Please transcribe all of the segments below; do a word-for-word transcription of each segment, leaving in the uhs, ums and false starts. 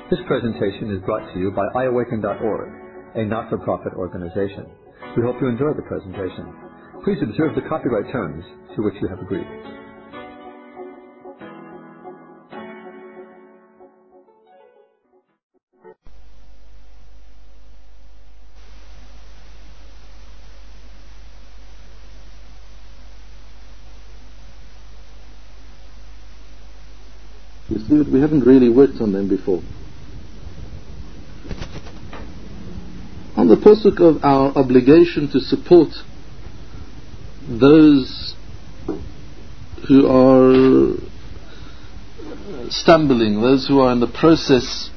This presentation is brought to you by i awaken dot org, a not-for-profit organization. We hope you enjoy the presentation. Please observe the copyright terms to which you have agreed. You see that we haven't really worked on them before. On the pasuk of our obligation to support those who are stumbling, those who are in the process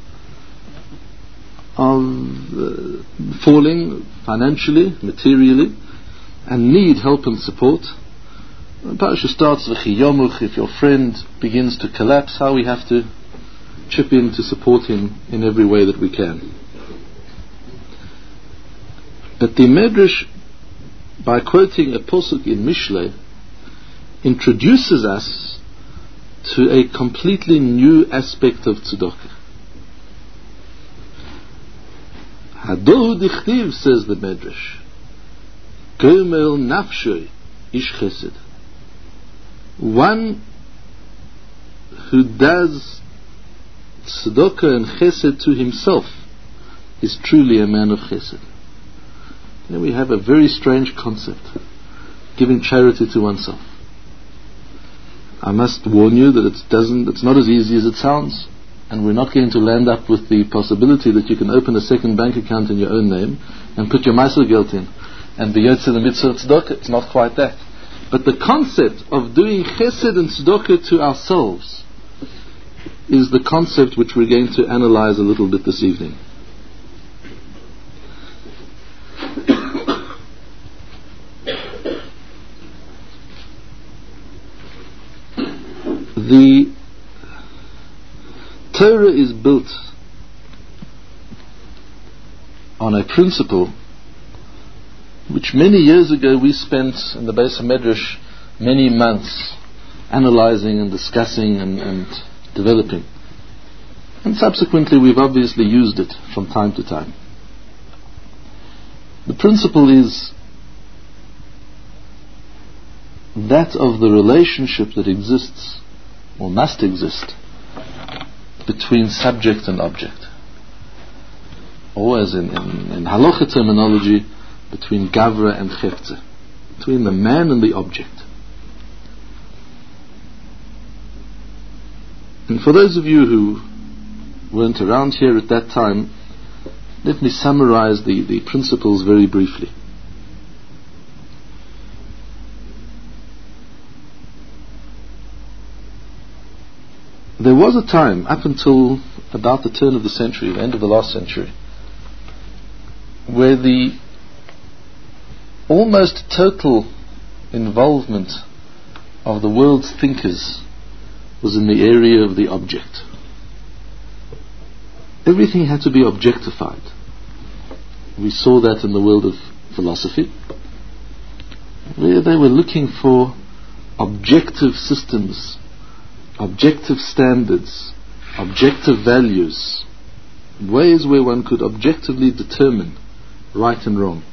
of uh, falling financially, materially, and need help and support. The parasha starts with Chiyomuch. If your friend begins to collapse, how we have to chip in to support him in every way that we can. But the Medrash, by quoting a pasuk in Mishlei, introduces us to a completely new aspect of tzedakah. Hadohu dichtiv, says the Medrash, Gomel nafshoi ish chesed. One who does tzedakah and chesed to himself is truly a man of chesed. You know, we have a very strange concept, giving charity to oneself. I must warn you that it doesn't, it's not as easy as it sounds, and we're not going to land up with the possibility that you can open a second bank account in your own name and put your Meiser Geld in and be Yotze the Mitzvah of Tzedakah. It's not quite that. But the concept of doing chesed and tzedakah to ourselves is the concept which we're going to analyze a little bit this evening. The Torah is built on a principle which many years ago we spent in the Beis HaMedrash many months analyzing and discussing and, and developing. And subsequently we've obviously used it from time to time. The principle is that of the relationship that exists, or must exist, between subject and object. Or as in, in, in halacha terminology, between Gavra and Chefze, between the man and the object. And for those of you who weren't around here at that time, let me summarize the, the principles very briefly. There was a time, up until about the turn of the century, the end of the last century, where the almost total involvement of the world's thinkers was in the area of the object. Everything had to be objectified. We saw that in the world of philosophy, where they were looking for objective systems, objective standards, objective values, ways where one could objectively determine right and wrong.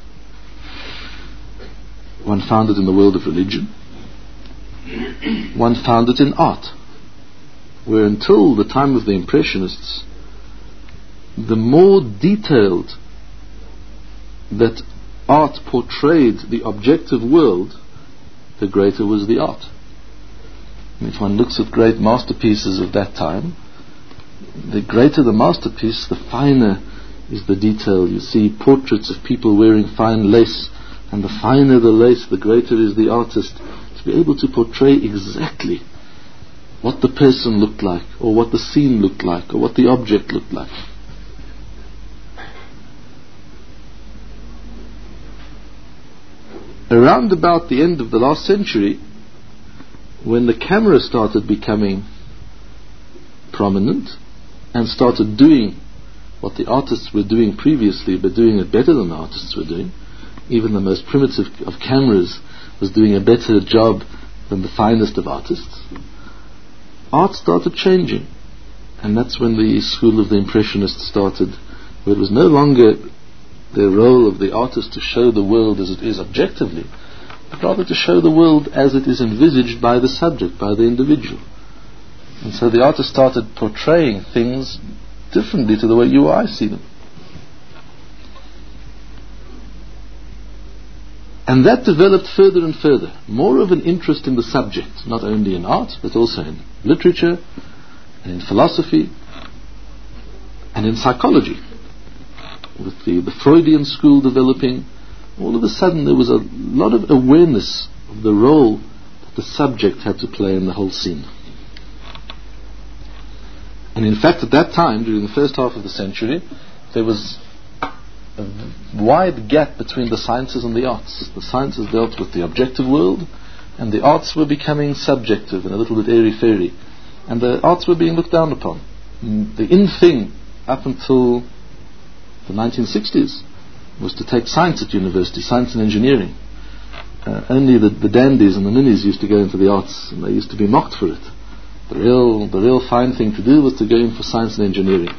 One found it in the world of religion. One found it in art, where until the time of the Impressionists, the more detailed that art portrayed the objective world, the greater was the art. And if one looks at great masterpieces of that time, the greater the masterpiece, the finer is the detail. You see portraits of people wearing fine lace, and the finer the lace, the greater is the artist, to be able to portray exactly what the person looked like, or what the scene looked like, or what the object looked like. Around about the end of the last century, when the camera started becoming prominent and started doing what the artists were doing previously, but doing it better than the artists were doing, even the most primitive of cameras was doing a better job than the finest of artists, art started changing. And that's when the school of the Impressionists started, where it was no longer the role of the artist to show the world as it is objectively, but rather to show the world as it is envisaged by the subject, by the individual. And so the artist started portraying things differently to the way you or I see them. And that developed further and further. More of an interest in the subject, not only in art, but also in literature, and in philosophy, and in psychology. With the, the Freudian school developing, all of a sudden there was a lot of awareness of the role that the subject had to play in the whole scene. And in fact, at that time, during the first half of the century, there was a wide gap between the sciences and the arts. The sciences dealt with the objective world, and the arts were becoming subjective and a little bit airy-fairy. And the arts were being looked down upon. The in thing, up until the nineteen sixties, was to take science at university, science and engineering. Uh, only the, the dandies and the ninnies used to go into the arts, and they used to be mocked for it. The real, the real fine thing to do was to go in for science and engineering.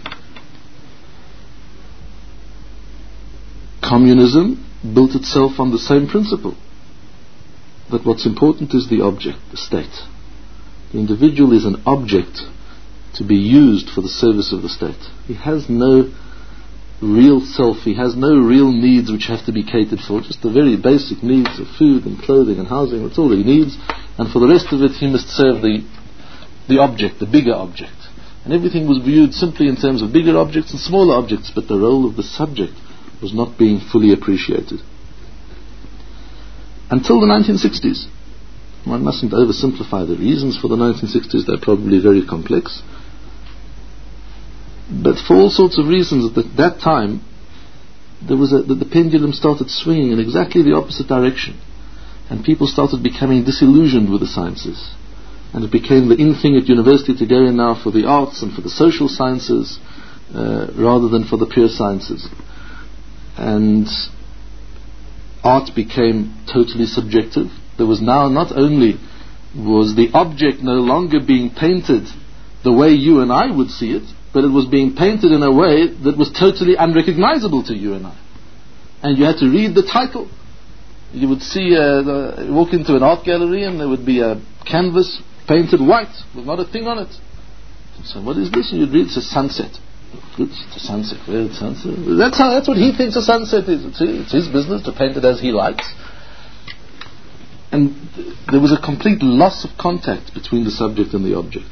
Communism built itself on the same principle, that what's important is the object, the state. The individual is an object to be used for the service of the state. He has no real self, he has no real needs which have to be catered for, just the very basic needs of food and clothing and housing. That's all he needs, and for the rest of it he must serve the the object, the bigger object. And everything was viewed simply in terms of bigger objects and smaller objects, but the role of the subject was not being fully appreciated. Until the nineteen sixties. One mustn't oversimplify the reasons for the nineteen sixties, they're probably very complex. But for all sorts of reasons, at that time, there was a, the, the pendulum started swinging in exactly the opposite direction. And people started becoming disillusioned with the sciences. And it became the in thing at university to go in now for the arts and for the social sciences, uh, rather than for the pure sciences. And art became totally subjective. There was now not only was the object no longer being painted the way you and I would see it, but it was being painted in a way that was totally unrecognizable to you and I. And you had to read the title. You would see, uh, the, walk into an art gallery and there would be a canvas painted white with not a thing on it. So what is this? And you'd read, it's a sunset. It's a sunset. Well, it's sunset. That's how. That's what he thinks a sunset is. It's, it's his business to paint it as he likes. And th- there was a complete loss of contact between the subject and the object.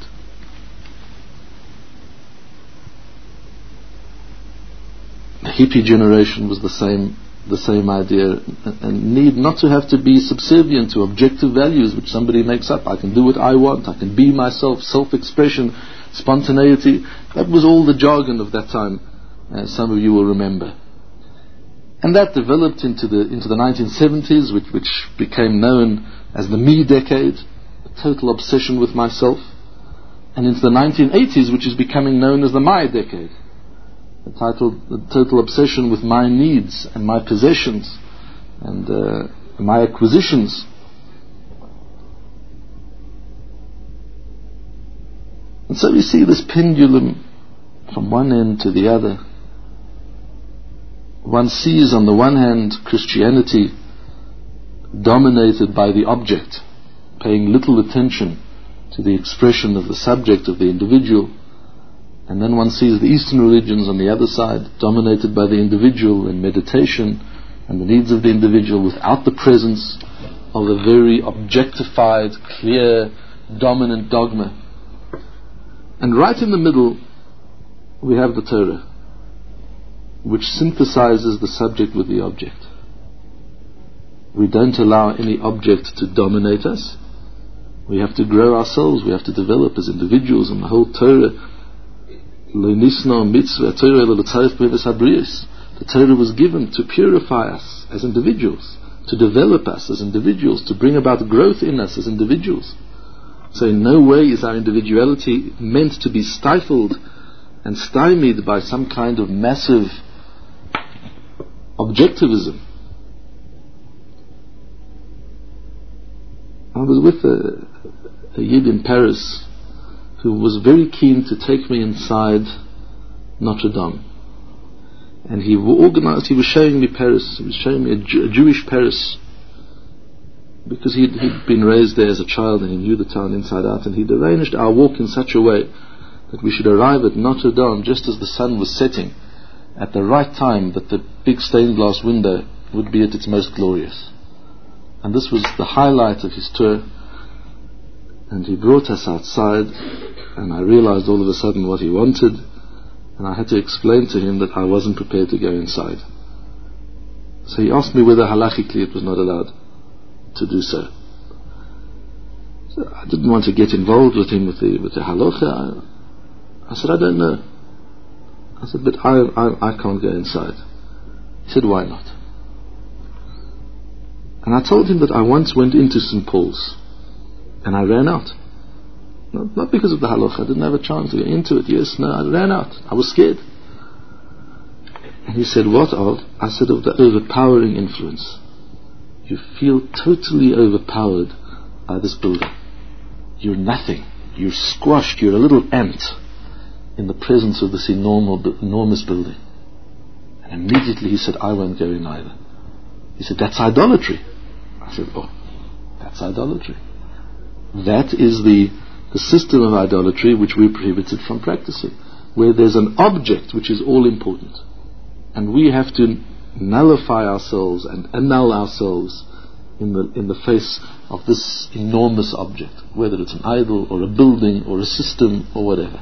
The hippie generation was the same, the same idea, and, and need not to have to be subservient to objective values which somebody makes up. I can do what I want. I can be myself. Self-expression, spontaneity. That was all the jargon of that time, as some of you will remember. And that developed into the into the nineteen seventies, which, which became known as the me decade, a total obsession with myself, and into the nineteen eighties, which is becoming known as the my decade, entitled the total obsession with my needs and my possessions and uh, my acquisitions. And so we see this pendulum from one end to the other. One sees on the one hand Christianity dominated by the object, paying little attention to the expression of the subject of the individual. And then one sees the Eastern religions on the other side, dominated by the individual and meditation and the needs of the individual, without the presence of a very objectified, clear, dominant dogma. And right in the middle we have the Torah, which synthesizes the subject with the object. We don't allow any object to dominate us. We have to grow ourselves, we have to develop as individuals, and the whole Torah, the Torah was given to purify us as individuals, to develop us as individuals, to bring about growth in us as individuals. So in no way is our individuality meant to be stifled and stymied by some kind of massive objectivism. I was with a, a Yid in Paris who was very keen to take me inside Notre Dame. And he organized, he was showing me Paris, he was showing me a, Jew, a Jewish Paris, because he'd, he'd been raised there as a child and he knew the town inside out, and he'd arranged our walk in such a way that we should arrive at Notre Dame just as the sun was setting, at the right time that the big stained glass window would be at its most glorious. And this was the highlight of his tour. And he brought us outside, and I realized all of a sudden what he wanted, and I had to explain to him that I wasn't prepared to go inside. So he asked me whether halachically it was not allowed to do so. So I didn't want to get involved with him with the with the halacha. I, I said, I don't know. I said, but I, I I can't go inside. He said, why not? And I told him that I once went into Saint Paul's and I ran out. Not, not because of the halacha. I didn't have a chance to get into it. Yes, no, I ran out. I was scared. And he said, what of? I said, of the overpowering influence. You feel totally overpowered by this building. You're nothing. You're squashed. You're a little ant in the presence of this enormous, enormous building. And immediately he said, I won't go in either. He said, that's idolatry. I said, oh, that's idolatry. That is the, the system of idolatry which we're prohibited from practicing, where there's an object which is all important. And we have to nullify ourselves and annul ourselves in the in the face of this enormous object, whether it's an idol or a building or a system or whatever.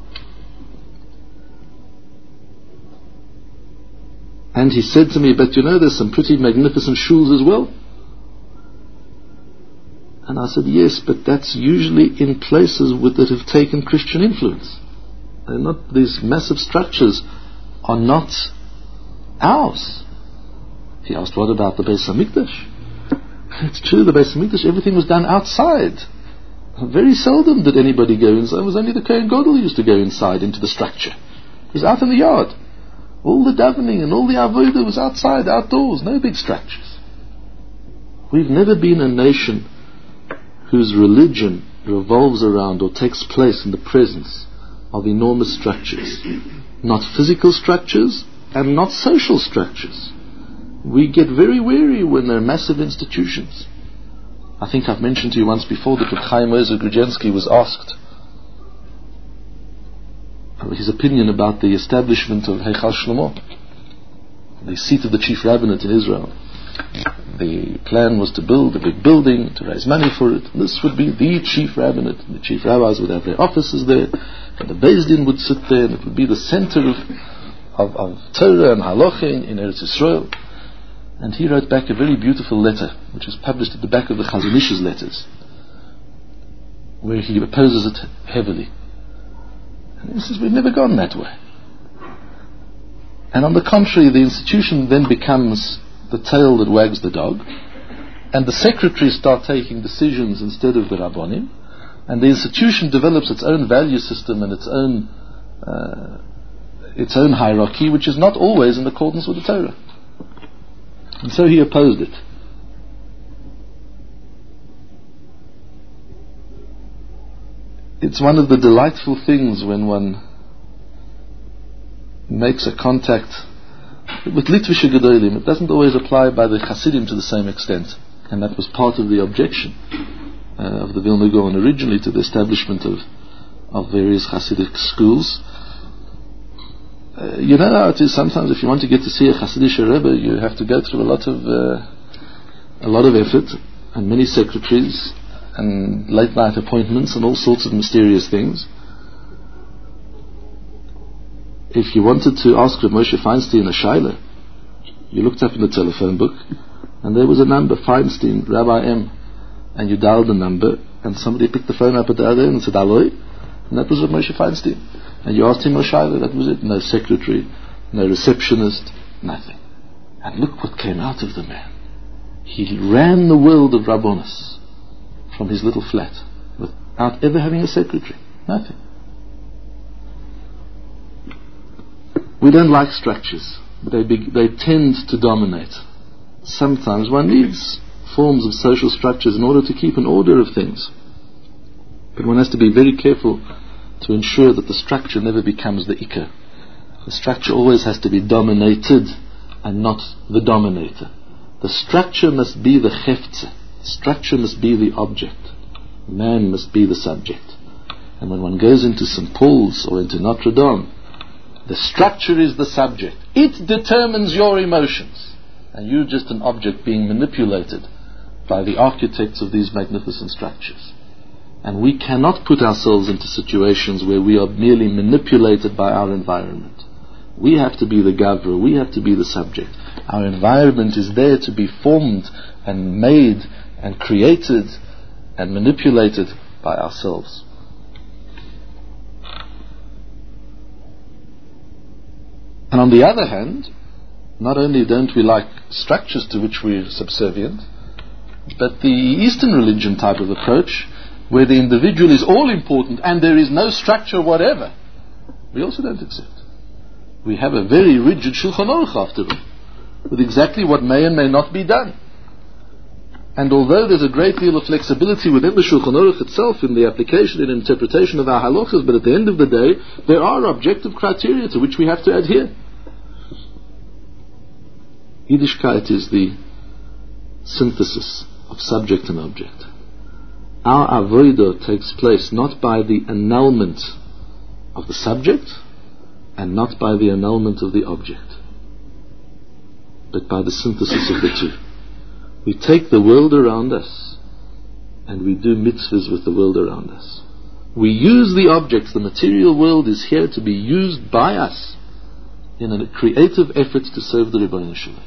And he said to me, but you know, there's some pretty magnificent shuls as well. And I said, yes, but that's usually in places with, that have taken Christian influence. They're not, these massive structures are not ours. He asked, what about the Beis HaMikdash? It's true, the Beis HaMikdash, everything was done outside. Very seldom did anybody go inside. It was only the Kohen Gadol who used to go inside into the structure. It was out in the yard. All the davening and all the avodah was outside, outdoors, no big structures. We've never been a nation whose religion revolves around or takes place in the presence of enormous structures. Not physical structures and not social structures. We get very wary when there are massive institutions. I think I've mentioned to you once before that Reb Chaim Ozer Grudzinski was asked his opinion about the establishment of Heichal Shlomo, the seat of the chief rabbinate in Israel. The plan was to build a big building, to raise money for it. This would be the chief rabbinate. The chief rabbis would have their offices there, and the Beis Din would sit there, and it would be the center of, of, of Torah and Halacha in, in Eretz Yisrael. And he wrote back a very beautiful letter, which was published at the back of the Chazon Ish's letters, where he opposes it heavily. And he says, we've never gone that way. And on the contrary, the institution then becomes the tail that wags the dog, and the secretaries start taking decisions instead of the Rabbonim, and the institution develops its own value system and its own uh, its own hierarchy, which is not always in accordance with the Torah. And so he opposed it. It's one of the delightful things when one makes a contact with Litvische Gedolim. It doesn't always apply by the Hasidim to the same extent, and that was part of the objection uh, of the Vilna Gaon originally to the establishment of of various Hasidic schools. Uh, you know how it is sometimes. If you want to get to see a Hasidic Rebbe, you have to go through a lot of uh, a lot of effort and many secretaries and late night appointments and all sorts of mysterious things. If you wanted to ask Rav Moshe Feinstein a shaila, you looked up in the telephone book, and there was a number, Feinstein, Rabbi M, and you dialed the number, and somebody picked the phone up at the other end and said, "Aloi," and that was Rav Moshe Feinstein. And you asked him a shaila, that was it. No secretary, no receptionist, nothing. And look what came out of the man. He ran the world of Rabbonis from his little flat without ever having a secretary. Nothing. We don't like structures, but they be, they tend to dominate. Sometimes one needs forms of social structures in order to keep an order of things. But one has to be very careful to ensure that the structure never becomes the ikar. The structure always has to be dominated and not the dominator. The structure must be the cheftze. The structure must be the object. Man must be the subject. And when one goes into Saint Paul's or into Notre Dame, the structure is the subject. It determines your emotions. And you're just an object being manipulated by the architects of these magnificent structures. And we cannot put ourselves into situations where we are merely manipulated by our environment. We have to be the gavra, we have to be the subject. Our environment is there to be formed and made and created and manipulated by ourselves. And on the other hand, not only don't we like structures to which we're subservient, but the Eastern religion type of approach, where the individual is all important and there is no structure whatever, we also don't accept. We have a very rigid Shulchan Aruch after all, with exactly what may and may not be done. And although there's a great deal of flexibility within the Shulchan Aruch itself in the application and interpretation of our halachas, but at the end of the day, there are objective criteria to which we have to adhere. Yiddishkeit is the synthesis of subject and object. Our avodah takes place not by the annulment of the subject and not by the annulment of the object, but by the synthesis of the two. We take the world around us and we do mitzvahs with the world around us. We use the objects. The material world is here to be used by us in a creative effort to serve the Rebbeinu Shalom.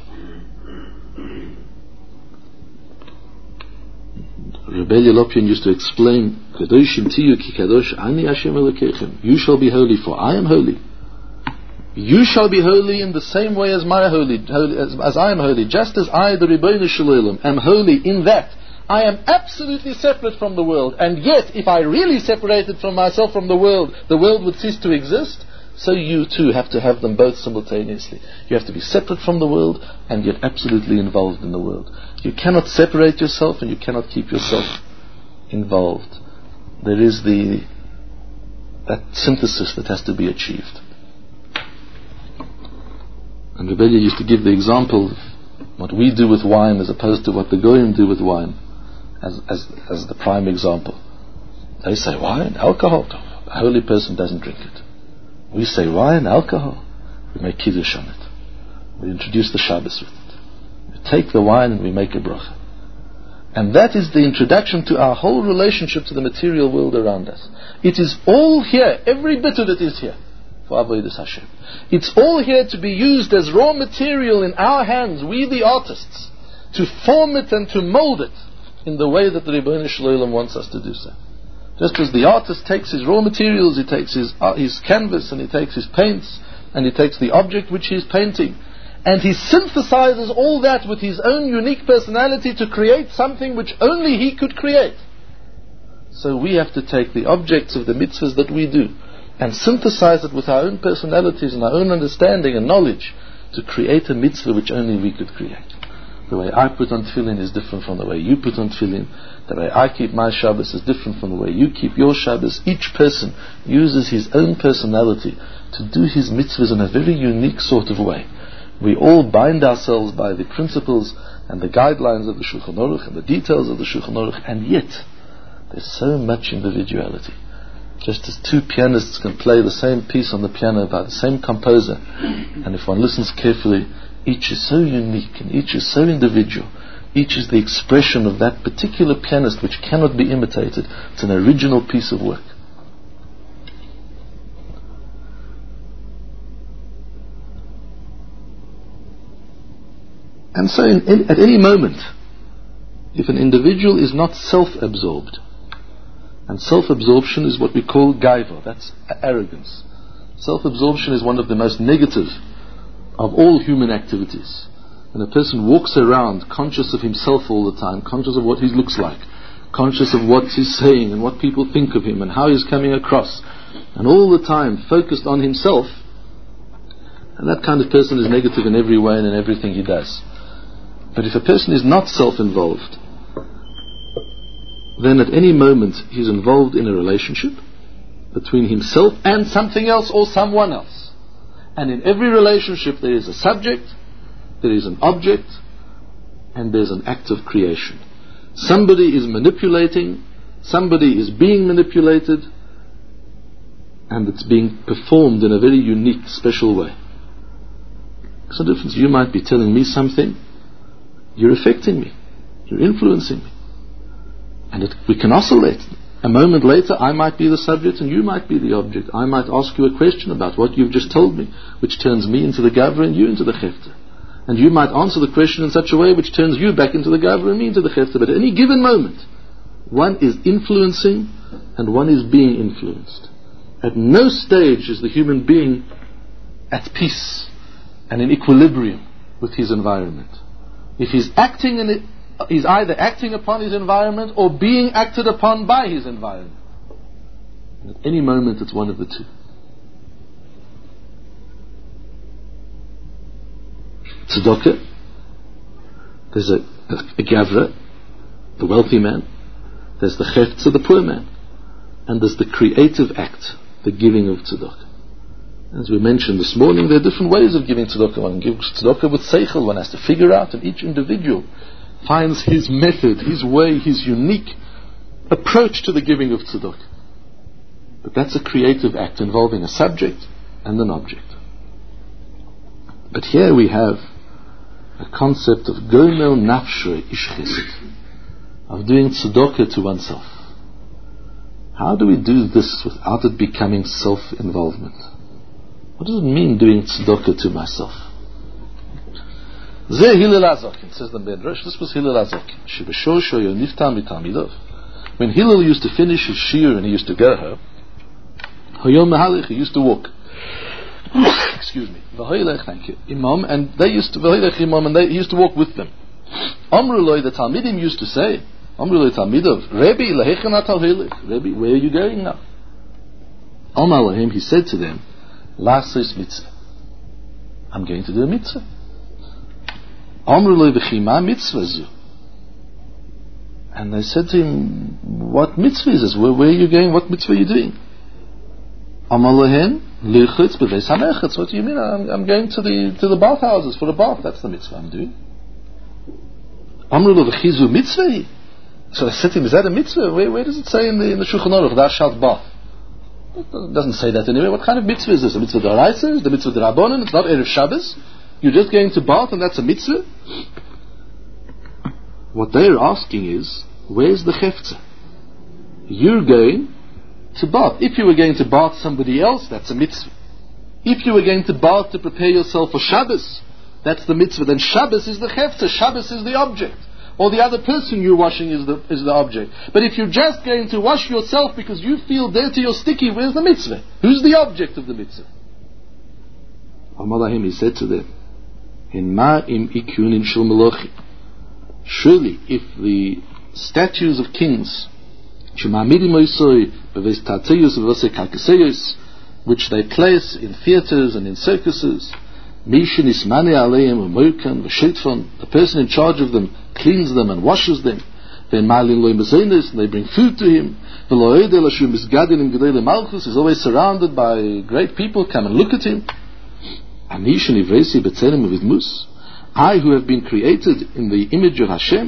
Rebbe Lopian used to explain, Kadoshim tiyu ki kadosh ani Hashem Elokechem. You shall be holy, for I am holy. You shall be holy in the same way as my holy, holy as, as I am holy, just as I, the Rebbeinu Shalom, am holy in that I am absolutely separate from the world. And yet, if I really separated from myself from the world, the world would cease to exist. So you too have to have them both simultaneously. You have to be separate from the world and yet absolutely involved in the world. You cannot separate yourself and you cannot keep yourself involved. There is the that synthesis that has to be achieved. And Rebellia used to give the example of what we do with wine as opposed to what the Goyim do with wine as, as, as the prime example. They say wine, alcohol. A holy person doesn't drink it. We say wine, alcohol. We make kiddush on it. We introduce the Shabbos with it. We take the wine and we make a bracha. And that is the introduction to our whole relationship to the material world around us. It is all here, every bit of it is here for Avodas Hashem. It's all here to be used as raw material in our hands, we the artists, to form it and to mold it in the way that the Rebbeinu Shalom wants us to do so. Just as the artist takes his raw materials, he takes his, uh, his canvas and he takes his paints and he takes the object which he is painting and he synthesizes all that with his own unique personality to create something which only he could create. So we have to take the objects of the mitzvahs that we do and synthesize it with our own personalities and our own understanding and knowledge to create a mitzvah which only we could create. The way I put on tefillin is different from the way you put on tefillin. The way I keep my Shabbos is different from the way you keep your Shabbos. Each person uses his own personality to do his mitzvahs in a very unique sort of way. We all bind ourselves by the principles and the guidelines of the Shulchan Aruch and the details of the Shulchan Aruch, and yet there's so much individuality. Just as two pianists can play the same piece on the piano by the same composer, and if one listens carefully, each is so unique and each is so individual. Each is the expression of that particular pianist which cannot be imitated. It's an original piece of work. And so in, in, at any moment, if an individual is not self-absorbed, and self-absorption is what we call gaiva, that's arrogance. Self-absorption is one of the most negative of all human activities. When a person walks around conscious of himself all the time, conscious of what he looks like, conscious of what he's saying and what people think of him and how he's coming across, and all the time focused on himself, and that kind of person is negative in every way and in everything he does. But if a person is not between himself and something else or someone else. And in every relationship there is a subject, there is an object, and there's an act of creation. Somebody is manipulating, somebody is being manipulated, and it's being performed in a very unique, special way. There's a difference. You might be telling me something, you're affecting me, you're influencing me. And it, we can oscillate. A moment later, I might be the subject and you might be the object. I might ask you a question about what you've just told me, which turns me into the Gavra and you into the Chefta. And you might answer the question in such a way which turns you back into the Gavra and me into the Chefta. But at any given moment, one is influencing and one is being influenced. At no stage is the human being at peace and in equilibrium with his environment. If he's acting in it, he's either acting upon his environment or being acted upon by his environment. And at any moment it's one of the two. Tzedakah, there's a, a, a Gavra, the wealthy man, there's the Chefza, the poor man, and there's the creative act, the giving of tzedakah. As we mentioned this morning, there are different ways of giving tzedakah. One gives tzedakah with seichel, one has to figure out, and each individual finds his method, his way, his unique approach to the giving of tzedakah. But that's a creative act involving a subject and an object. But here we have a concept of gomel nafshe ish chesed, of doing tzedakah to oneself. How do we do this without it becoming self-involvement? What does it mean doing tzedakah to myself? Zeh Hillel HaZaken, says the Medrash. This was Hillel HaZaken. Shebeshor shoyo niftar mitalmidov. When Hillel used to finish his shiur and he used to go home, hayom mehalech, he used to walk. Excuse me. V'hoylech, thank you. Imam, and they used to v'hoylech imam, and they, he used to walk with them. Amruloi, the Talmidim used to say, Amruloi Talmidov, Rebbe lehechanat al-hoylech. Rebbe, where are you going now? Amar lahim, he said to them, Lasis mitzvah. I'm going to do a mitzvah. Amruloi v'chima mitzvah zu. And they said to him, what mitzvah is this? Where, where are you going? What mitzvah are you doing? Amar lahem, lichutz b'veis hamechetz. What do you mean? I'm, I'm going to the to the bathhouses for a bath. That's the mitzvah I'm doing. Amruloi v'chizu mitzvah. So I said to him, is that a mitzvah? Where, where does it say in the in the Shulchan Aruch, thou shalt bath? It doesn't say that anywhere. What kind of mitzvah is this? A mitzvah d'oraisa? Is the mitzvah d'Rabbanan? It's not Erev Shabbos. You're just going to bath and that's a mitzvah? What they're asking is, where's the chefza? You're going to bath. If you were going to bath somebody else, that's a mitzvah. If you were going to bath to prepare yourself for Shabbos, that's the mitzvah. Then Shabbos is the chefza. Shabbos is the object. Or the other person you're washing is the is the object. But if you're just going to wash yourself because you feel dirty or sticky, where's the mitzvah? Who's the object of the mitzvah? Amalahim, he said to them, in ma im ikunin shel melochim. Surely, if the statues of kings, which they place in theaters and in circuses, the person in charge of them cleans them and washes them, and they bring food to him, he's always surrounded by great people, come and look at him. I, who have been created in the image of Hashem,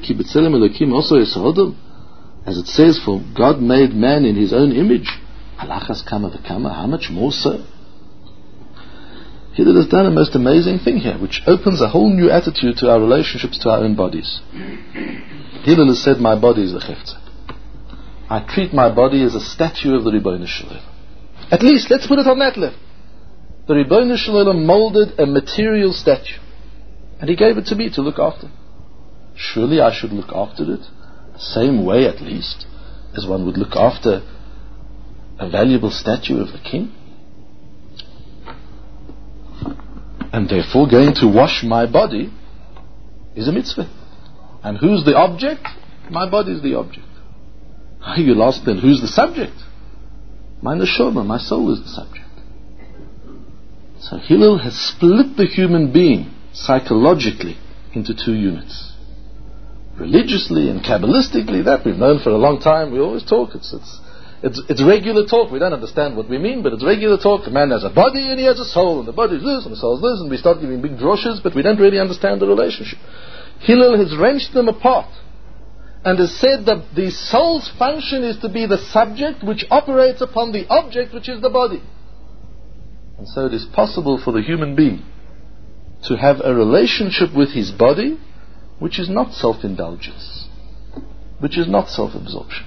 as it says, for God made man in his own image, how much more so? Hillel has done a most amazing thing here, which opens a whole new attitude to our relationships to our own bodies. Hillel has said, my body is the chefza. I treat my body as a statue of the Ribbono Shel Olam. At least, let's put it on that level. The Ribbono Shel Olam molded a material statue, and he gave it to me to look after. Surely I should look after it the same way, at least, as one would look after a valuable statue of the king. And therefore going to wash my body is a mitzvah. And who's the object? My body is the object. You'll ask then, who's the subject? My neshama, my soul is the subject. So Hillel has split the human being psychologically into two units. Religiously and Kabbalistically, that we've known for a long time. We always talk. It's, it's It's, it's regular talk. We don't understand what we mean, but it's regular talk. A man has a body and he has a soul, and the body is this and the soul is this, and we start giving big droshes, but we don't really understand the relationship. Hillel has wrenched them apart and has said that the soul's function is to be the subject which operates upon the object, which is the body. And so it is possible for the human being to have a relationship with his body which is not self-indulgence, which is not self-absorption.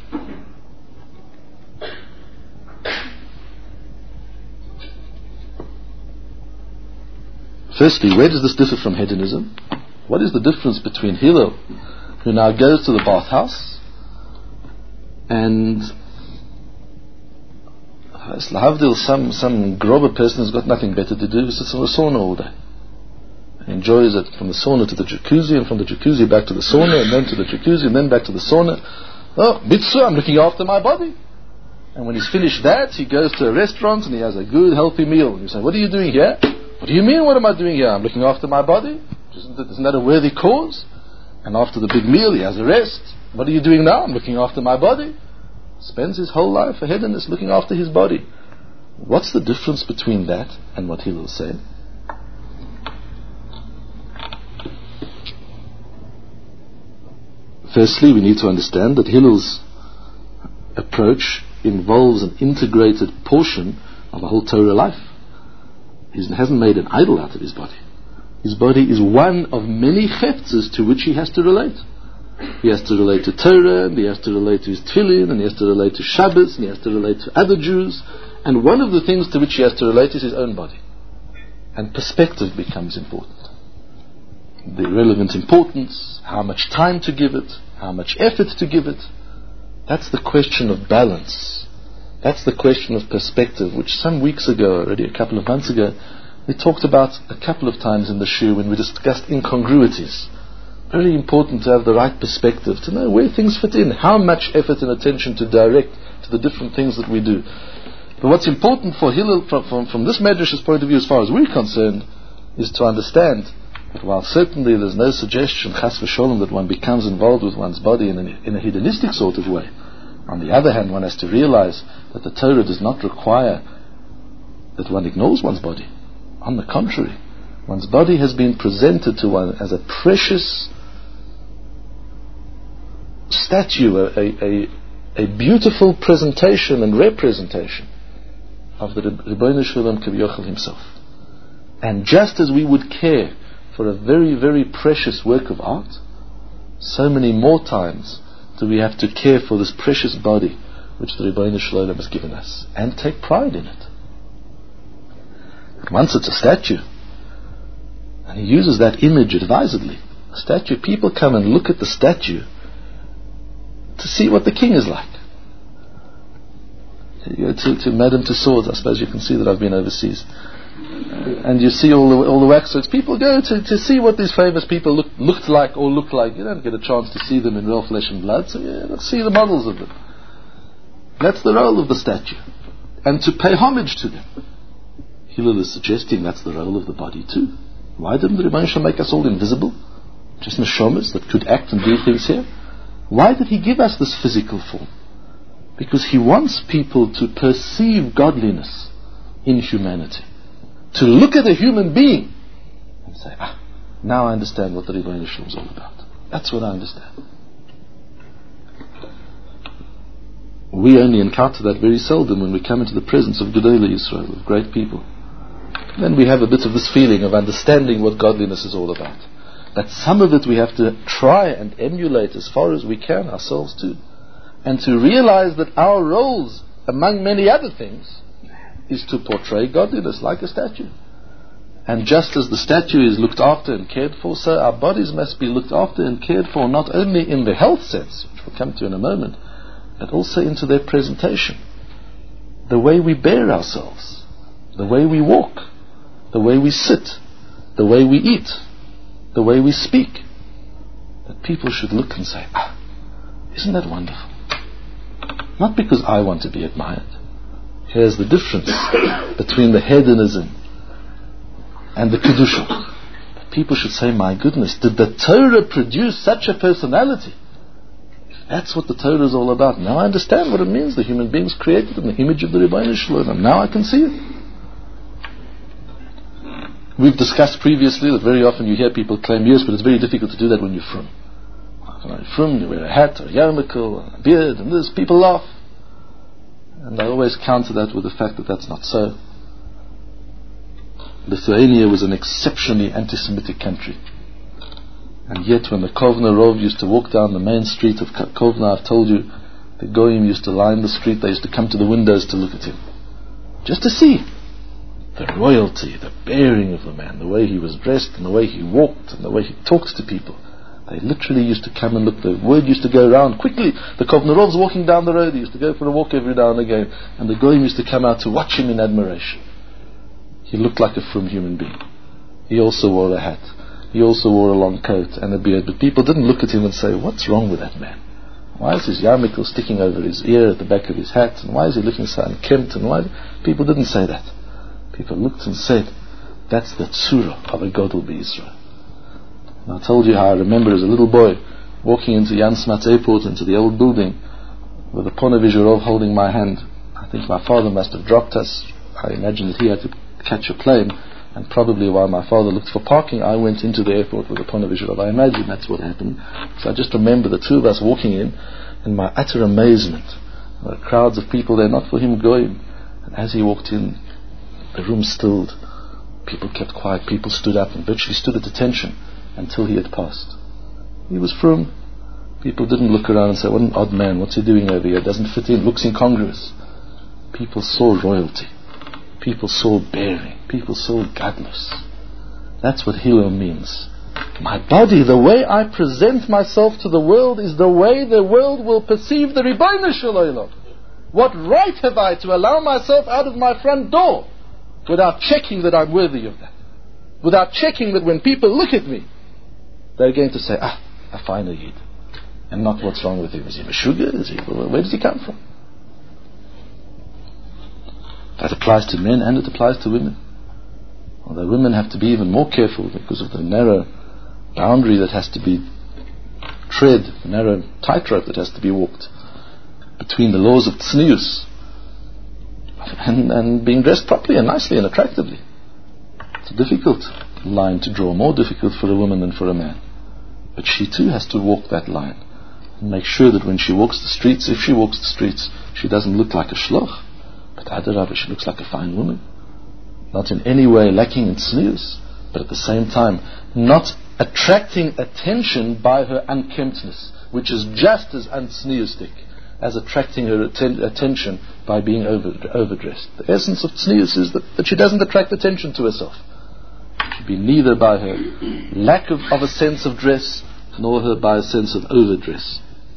Firstly, where does this differ from hedonism? What is the difference between Hillel, who now goes to the bathhouse, and Lahavdil, some some grubber person who's got nothing better to do, who sits in the sauna all day, and enjoys it from the sauna to the jacuzzi, and from the jacuzzi back to the sauna, and then to the jacuzzi, and then back to the sauna. Oh, mitzvah, I'm looking after my body. And when he's finished that, he goes to a restaurant and he has a good, healthy meal. And you say, what are you doing here? What do you mean, what am I doing here? I'm looking after my body. Isn't that, isn't that a worthy cause? And after the big meal, he has a rest. What are you doing now? I'm looking after my body. Spends his whole life a hedonist looking after his body. What's the difference between that and what Hillel said? Firstly, we need to understand that Hillel's approach involves an integrated portion of a whole Torah life. He hasn't made an idol out of his body. His body is one of many cheftzes to which he has to relate. He has to relate to Torah, and he has to relate to his tefillin, and he has to relate to Shabbos, and he has to relate to other Jews. And one of the things to which he has to relate is his own body. And perspective becomes important. The relevant importance, how much time to give it, how much effort to give it. That's the question of balance. That's the question of perspective, which some weeks ago, already a couple of months ago, we talked about a couple of times in the shiur when we discussed incongruities. Very important to have the right perspective, to know where things fit in, how much effort and attention to direct to the different things that we do. But what's important for Hillel, from, from, from this Medrash's point of view, as far as we're concerned, is to understand that while certainly there's no suggestion, chas v'sholom, that one becomes involved with one's body in a, in a hedonistic sort of way, on the other hand, one has to realize that the Torah does not require that one ignores one's body. On the contrary, one's body has been presented to one as a precious statue, a, a, a beautiful presentation and representation of the Ribono Shel Olam Kaviyachol himself. And just as we would care for a very, very precious work of art, so many more times do we have to care for this precious body which the Ribono Shel Olam has given us, and take pride in it. Once it's a statue, and he uses that image advisedly. A statue, people come and look at the statue to see what the king is like. You go to, to Madame Tussauds, I suppose you can see that I've been overseas, and you see all the all the waxworks. People go to, to see what these famous people look, looked like or look like. You don't get a chance to see them in real flesh and blood, so yeah, let's see the models of them. That's the role of the statue, and to pay homage to them. Hillel is suggesting that's the role of the body too. Why didn't the Ribono Shel Olam make us all invisible? Just neshamas that could act and do things here? Why did he give us this physical form? Because he wants people to perceive godliness in humanity. To look at a human being and say, ah, now I understand what the Ribono Shel Olam is all about. That's what I understand. We only encounter that very seldom when we come into the presence of Gedolei Yisrael, of great people. Then we have a bit of this feeling of understanding what godliness is all about. But some of it we have to try and emulate as far as we can ourselves too. And to realize that our roles, among many other things, is to portray godliness like a statue. And just as the statue is looked after and cared for, so our bodies must be looked after and cared for, not only in the health sense, which we'll come to in a moment, but also into their presentation. The way we bear ourselves, the way we walk, the way we sit, the way we eat, the way we speak. That people should look and say, ah, isn't that wonderful? Not because I want to be admired. Here's the difference between the hedonism and the kedusha. But people should say, my goodness, did the Torah produce such a personality? That's what the Torah is all about. Now I understand what it means. The human being is created in the image of the Ribono Shel Olam. Now I can see it. We've discussed previously that very often you hear people claim, yes, but it's very difficult to do that when you're frum. When you're frum, you wear a hat or a yarmulke or a beard and this, people laugh. And I always counter that with the fact that that's not so. Lithuania was an exceptionally anti-Semitic country. And yet when the Kovna Rov used to walk down the main street of Kovna, I've told you, the Goyim used to line the street, they used to come to the windows to look at him. Just to see the royalty, the bearing of the man, the way he was dressed and the way he walked and the way he talked to people. They literally used to come and look. The word used to go around quickly. The Kovna Rov's walking down the road, he used to go for a walk every now and again, and the Goyim used to come out to watch him in admiration. He looked like a frum human being. He also wore a hat. He also wore a long coat and a beard, but people didn't look at him and say, what's wrong with that man? Why is his yarmulke sticking over his ear at the back of his hat, and why is he looking so unkempt, and why? People didn't say that. People looked and said, that's the tzura of a Godel B'Yisrael. And I told you how I remember as a little boy walking into Jan Smuts Airport, into the old building, with a Ponevezh Rov holding my hand. I think my father must have dropped us. I imagine that he had to catch a plane, and probably while my father looked for parking, I went into the airport with a Ponevezh Rov. I imagine that's what happened. So I just remember the two of us walking in, and my utter amazement. There were crowds of people there, not for him going. And as he walked in, the room stilled. People kept quiet. People stood up and virtually stood at attention until he had passed. He was frum. People didn't look around and say, what an odd man, what's he doing over here? Doesn't fit in, looks incongruous. People saw royalty. People saw bearing. People saw gadlus. That's what Hillel means. My body, the way I present myself to the world, is the way the world will perceive the Ribono Shel Olam. What right have I to allow myself out of my front door without checking that I'm worthy of that? Without checking that when people look at me, they're going to say, ah, a finer Yid. And not what's wrong with him. Is he Meshuggah? Is he, where does he come from? That applies to men and it applies to women. Although women have to be even more careful because of the narrow boundary that has to be tread, the narrow tightrope that has to be walked between the laws of tznius and, and being dressed properly and nicely and attractively. It's a difficult line to draw, more difficult for a woman than for a man. But she too has to walk that line and make sure that when she walks the streets, if she walks the streets, she doesn't look like a shloch, but adarabah, she looks like a fine woman. Not in any way lacking in tznius, but at the same time not attracting attention by her unkemptness, which is just as untzniustic as attracting her atten- attention by being over, overdressed. The essence of tznius is that, that she doesn't attract attention to herself. It should be neither by her lack of, of a sense of dress, nor her by a sense of overdress.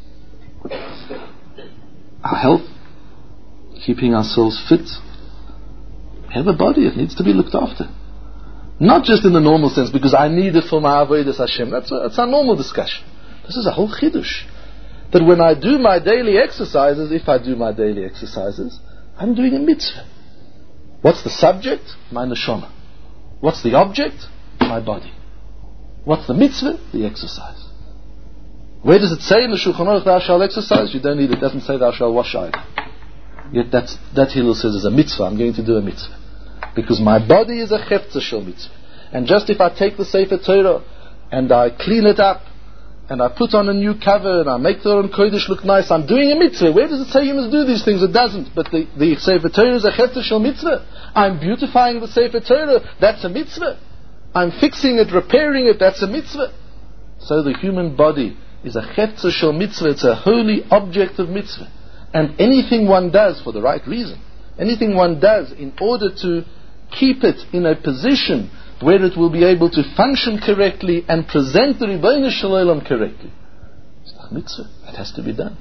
Our health, keeping ourselves fit. We have a body, it needs to be looked after. Not just in the normal sense, because I need it for my avodas Hashem. That's, a, that's our normal discussion. This is a whole chidush. That when I do my daily exercises, if I do my daily exercises, I'm doing a mitzvah. What's the subject? My neshama. What's the object? My body. What's the mitzvah? The exercise. Where does it say in the Shulchan Aruch thou shalt exercise? You don't need it. It doesn't say thou shalt wash either. Yet that's, that Hillel says is a mitzvah. I'm going to do a mitzvah. Because my body is a chefza shel mitzvah. And just if I take the Sefer Torah and I clean it up and I put on a new cover and I make the Aron Kodesh look nice, I'm doing a mitzvah. Where does it say you must do these things? It doesn't. But the, the Sefer Torah is a chefza shel mitzvah. I'm beautifying the Sefer Torah. That's a mitzvah. I'm fixing it, repairing it. That's a mitzvah. So the human body is a chefza shel mitzvah. It's a holy object of mitzvah. And anything one does for the right reason, anything one does in order to keep it in a position where it will be able to function correctly and present the Ribono Shel Olam correctly, it's a mitzvah. It has to be done.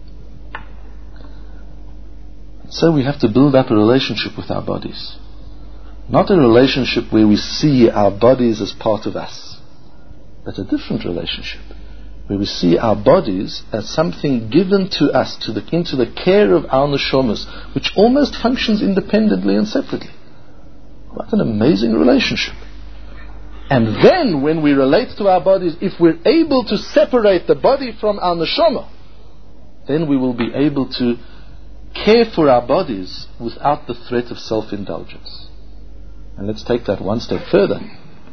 So we have to build up a relationship with our bodies. Not a relationship where we see our bodies as part of us, but a different relationship where we see our bodies as something given to us to the, into the care of our neshamas, which almost functions independently and separately. What an amazing relationship. And then when we relate to our bodies, if we're able to separate the body from our neshama, then we will be able to care for our bodies without the threat of self-indulgence. And let's take that one step further.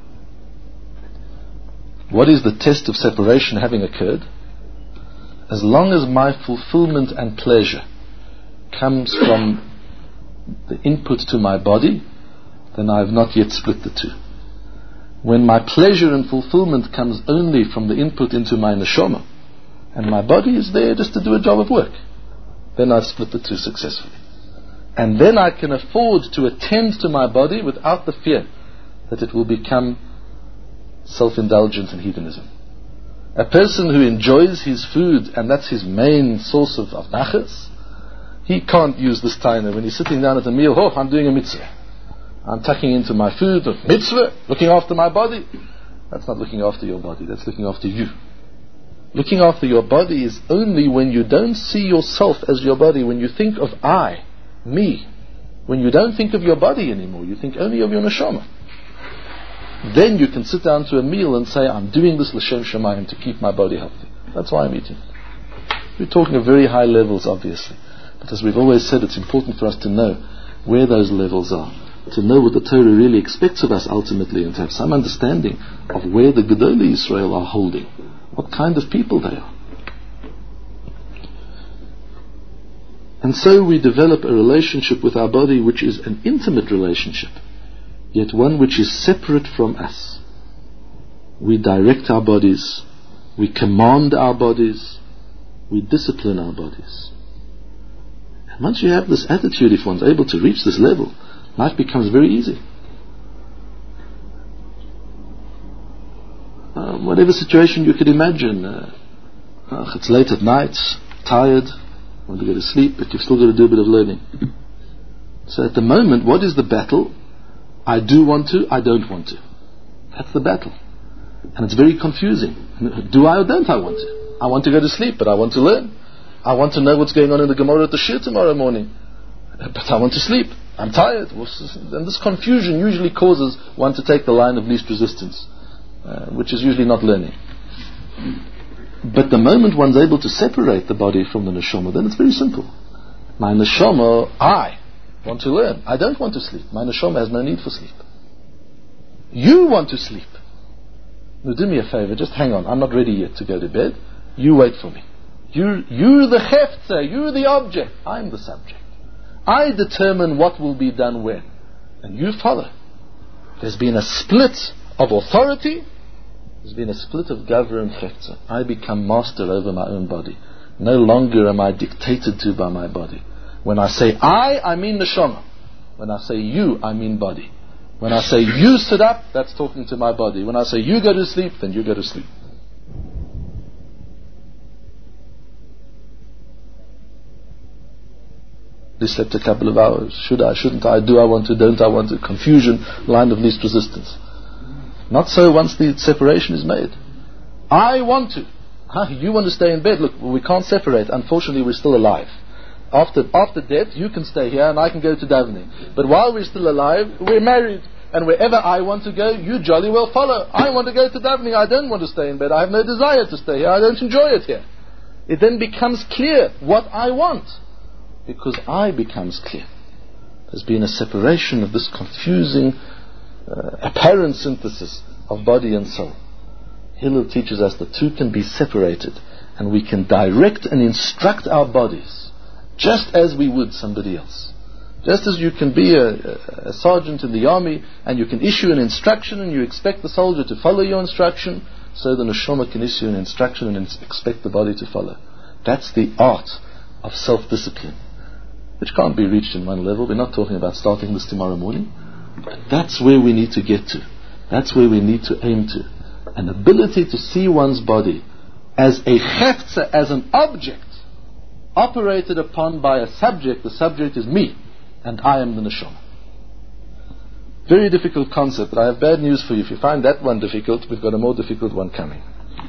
What is the test of separation having occurred? As long as my fulfillment and pleasure comes from the input to my body, then I have not yet split the two. When my pleasure and fulfillment comes only from the input into my neshama, and my body is there just to do a job of work, then I've split the two successfully. And then I can afford to attend to my body without the fear that it will become self-indulgence and hedonism. A person who enjoys his food and that's his main source of, of nachas, he can't use this taina when he's sitting down at a meal. Oh, I'm doing a mitzvah. I'm tucking into my food. Mitzvah, looking after my body. That's not looking after your body. That's looking after you. Looking after your body is only when you don't see yourself as your body. When you think of I, me. When you don't think of your body anymore. You think only of your neshama. Then you can sit down to a meal and say, I'm doing this l'shem shamayim to keep my body healthy. That's why I'm eating. We're talking of very high levels, obviously. But as we've always said, it's important for us to know where those levels are. To know what the Torah really expects of us ultimately, and to have some understanding of where the Gedolei Israel are holding. What kind of people they are. And so we develop a relationship with our body which is an intimate relationship, yet one which is separate from us. We direct our bodies, we command our bodies, we discipline our bodies. And once you have this attitude, if one's able to reach this level, life becomes very easy. Uh, whatever situation you could imagine, uh, uh, it's late at night, tired, want to go to sleep, but you've still got to do a bit of learning. So at the moment, what is the battle? I do want to, I don't want to. That's the battle. And it's very confusing. Do I or don't I want to? I want to go to sleep, but I want to learn. I want to know what's going on in the Gemara at the Shir tomorrow morning, but I want to sleep. I'm tired. And this confusion usually causes one to take the line of least resistance, uh, which is usually not learning. But the moment one's able to separate the body from the neshama, then it's very simple. My neshama, I want to learn. I don't want to sleep. My neshama has no need for sleep. You want to sleep. Now do me a favor, just hang on. I'm not ready yet to go to bed. You wait for me. You, you're the chefza, you're the object. I'm the subject. I determine what will be done when. And you follow. There's been a split of authority. There's been a split of Gavra and Chefza. I become master over my own body. No longer am I dictated to by my body. When I say I, I mean neshama. When I say you, I mean body. When I say you sit up, that's talking to my body. When I say you go to sleep, then you go to sleep. They slept a couple of hours. Should I, shouldn't I, do I want to, don't I want to? Confusion, line of least resistance. Not so once the separation is made. I want to. Huh, you want to stay in bed. Look, we can't separate. Unfortunately, we're still alive. After after death, you can stay here and I can go to davening. But while we're still alive, we're married. And wherever I want to go, you jolly well follow. I want to go to davening. I don't want to stay in bed. I have no desire to stay here. I don't enjoy it here. It then becomes clear what I want. Because I becomes clear. There's been a separation of this confusing uh, apparent synthesis of body and soul. Hillel teaches us the two can be separated, and we can direct and instruct our bodies just as we would somebody else. Just as you can be a, a, a sergeant in the army and you can issue an instruction and you expect the soldier to follow your instruction, so the neshama can issue an instruction and ins- expect the body to follow. That's the art of self-discipline, which can't be reached in one level. We're not talking about starting this tomorrow morning. But that's where we need to get to. That's where we need to aim to. An ability to see one's body as a chefza, as an object, operated upon by a subject. The subject is me, and I am the neshama. Very difficult concept, but I have bad news for you. If you find that one difficult, we've got a more difficult one coming.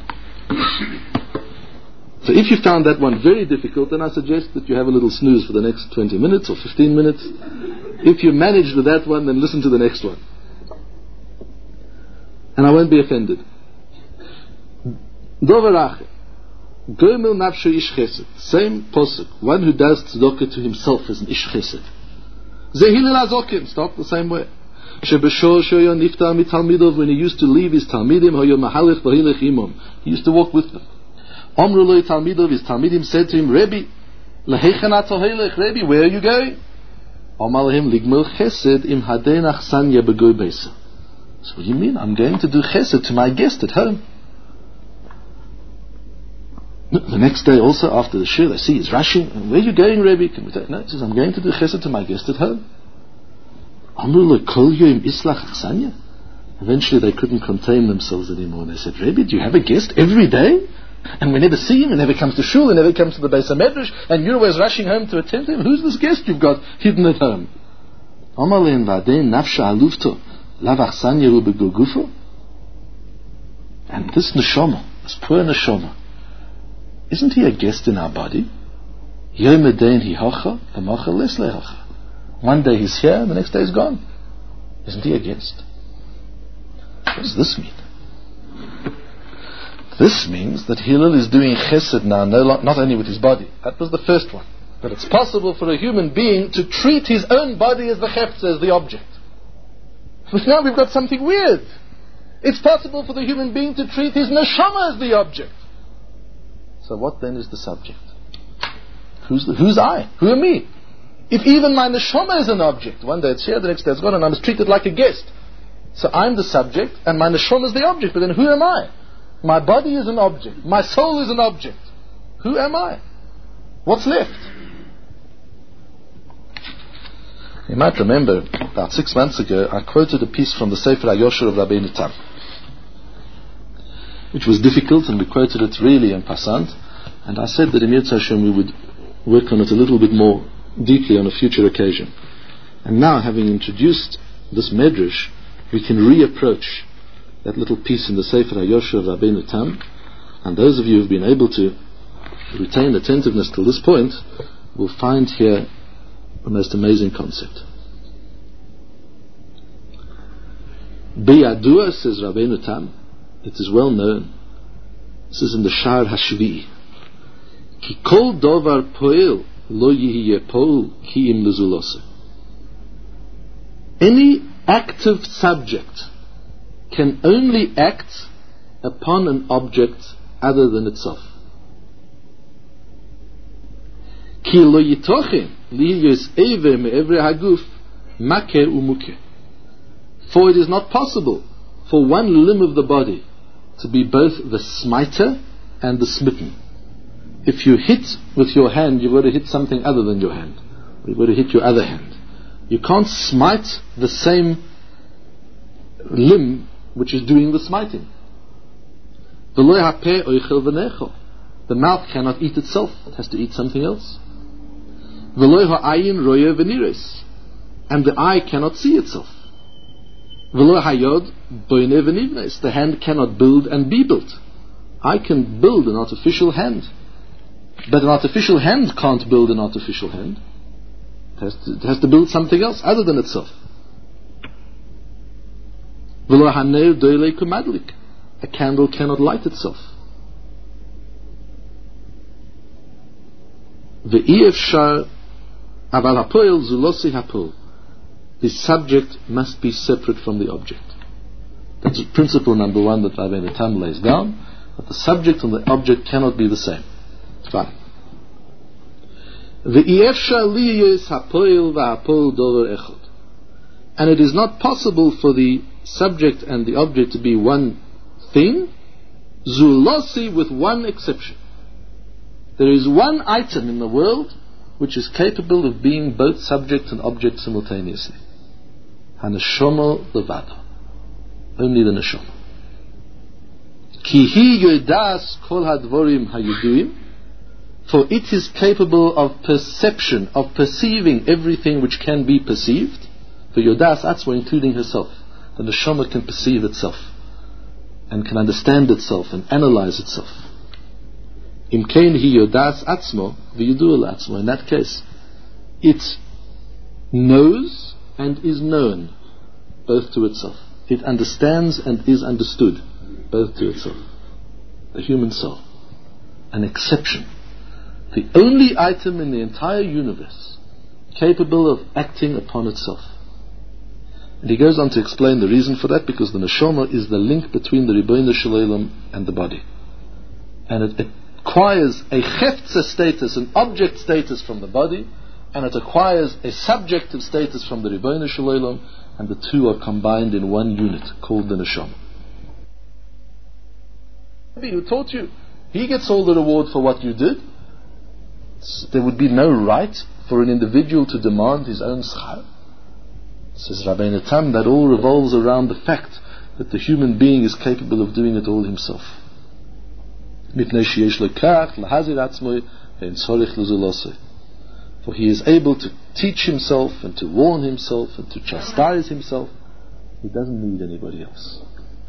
So if you found that one very difficult, then I suggest that you have a little snooze for the next twenty minutes or fifteen minutes. If you managed with that one, then listen to the next one. And I won't be offended. Dover acher. Goimel nafsho ish chesed. Same posuk. One who does tzedakah to himself is an ish chesed. Zehilel azokim. Stop the same way. Shebeshor shoyo niftar mitalmidov. When he used to leave his talmidim, hoyo mahalech v'hilech imam. He used to walk with them. Omru lo talmidov. His talmidim said to him, Rebbe, lehechen ato hilech. Rebbe, where are you going? Omar lahim ligmel chesed im hadei nachsanya begoy beisa. So what do you mean? I'm going to do chesed to my guest at home. The next day also after the shir, they see he's rushing. Where are you going, Rebbe? Can we take? No, he says, I'm going to do chesed to my guest at home. Eventually they couldn't contain themselves anymore. They said, Rebbe, do you have a guest every day? And we never see him, he never comes to shul, he never comes to the Beis HaMedrash, and you're always rushing home to attend to him. Who's this guest you've got hidden at home? And this neshama, this poor neshama, isn't he a guest in our body? One day he's here, and the next day he's gone. Isn't he a guest? What does this mean? This means that Hillel is doing chesed now, no, not only with his body. That was the first one. But it's possible for a human being to treat his own body as the chefza, as the object. But now we've got something weird. It's possible for the human being to treat his neshama as the object. So what then is the subject? Who's the, who's I? Who am me? If even my neshama is an object, one day it's here, the next day it's gone, and I'm treated like a guest. So I'm the subject, and my neshama is the object. But then who am I? My body is an object. My soul is an object. Who am I? What's left? You might remember, about six months ago, I quoted a piece from the Sefer HaYosher of Rabbeinu Tam, which was difficult, and we quoted it really en passant, and I said that in Yirtzeh Hashem we would work on it a little bit more deeply on a future occasion. And now, having introduced this medrash, we can reapproach that little piece in the Sefer HaYosher of Rabbeinu Tam, and those of you who have been able to retain attentiveness till this point will find here the most amazing concept. Beyadua, says Rabbeinu Tam, it is well known, this is in the Shar Hashvi'i, Ki kol dovar poel lo yihiye poel ki im lezulose. Any active subject can only act upon an object other than itself. Ki lo yitochen liyos eve me'evre haguf make umuke. For it is not possible for one limb of the body to be both the smiter and the smitten. If you hit with your hand, you've got to hit something other than your hand. You've got to hit your other hand. You can't smite the same limb which is doing the smiting. The mouth cannot eat itself, it has to eat something else. And the eye cannot see itself. The hand cannot build and be built. I can build an artificial hand, but an artificial hand can't build an artificial hand. It has to, it has to build something else other than itself. A candle cannot light itself. The subject must be separate from the object. That's principle number one that Rabbeinu Tam lays down, that the subject and the object cannot be the same. Fine. And it is not possible for the subject and the object to be one thing, zulasi, with one exception. There is one item in the world which is capable of being both subject and object simultaneously. Haneshama levada. Only the neshama. Kihi yodas kol hadvorim hayuduim. For it is capable of perception, of perceiving everything which can be perceived. For yodas atzma, including herself. The neshama can perceive itself and can understand itself and analyze itself. Im kein hi yodas atzmo v'yidu el atzmo. In that case, it knows and is known both to itself. It understands and is understood both to itself. The human soul. an exception. The only item in the entire universe capable of acting upon itself. And he goes on to explain the reason for that, because the neshama is the link between the Ribono Shel Olam and the body. And it, it acquires a cheftza status, an object status from the body, and it acquires a subjective status from the Ribono Shel Olam, and the two are combined in one unit called the neshama. Who taught you? He gets all the reward for what you did. There would be no right for an individual to demand his own schar. Says Rabbeinu Tam, that all revolves around the fact that the human being is capable of doing it all himself. For he is able to teach himself and to warn himself and to chastise himself. He doesn't need anybody else.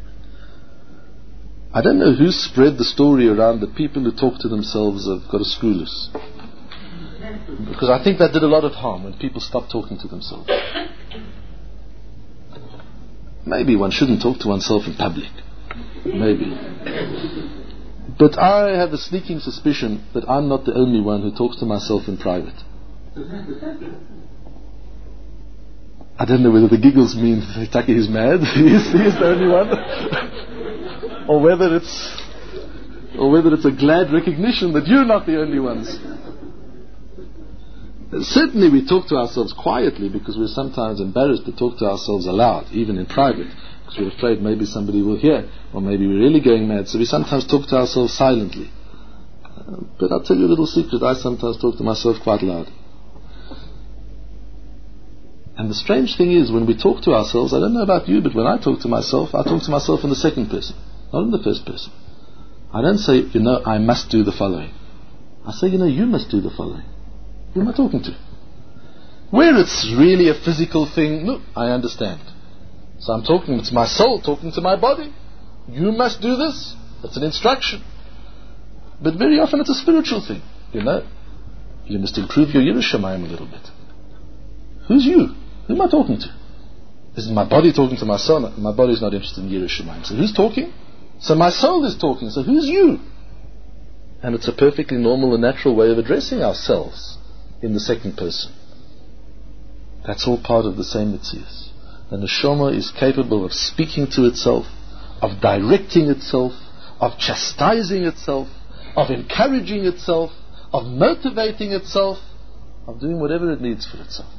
I don't know who spread the story around that people who talk to themselves have got a screw loose. Because I think that did a lot of harm when people stopped talking to themselves. Maybe one shouldn't talk to oneself in public. Maybe. But I have a sneaking suspicion that I'm not the only one who talks to myself in private. I don't know whether the giggles mean Taki is mad, he's, he's the only one, or whether it's or whether it's a glad recognition that you're not the only ones. Certainly we talk to ourselves quietly because we're sometimes embarrassed to talk to ourselves aloud, even in private, because we're afraid maybe somebody will hear, or maybe we're really going mad, so we sometimes talk to ourselves silently. Uh, but I'll tell you a little secret, I sometimes talk to myself quite loud. And the strange thing is, when we talk to ourselves, I don't know about you, but when I talk to myself, I talk to myself in the second person, not in the first person. I don't say, you know, I must do the following. I say, you know, you must do the following. Who am I talking to? Where it's really a physical thing, look, I understand. So I'm talking, it's my soul talking to my body. You must do this. That's an instruction. But very often it's a spiritual thing. You know, you must improve your Yiras Shamayim a little bit. Who's you? Who am I talking to? Is my body talking to my soul? My body's not interested in Yiras Shamayim. So who's talking? So my soul is talking. So who's you? And it's a perfectly normal and natural way of addressing ourselves in the second person. That's all part of the same Metzius. The neshama is capable of speaking to itself, of directing itself, of chastising itself, of encouraging itself, of motivating itself, of doing whatever it needs for itself.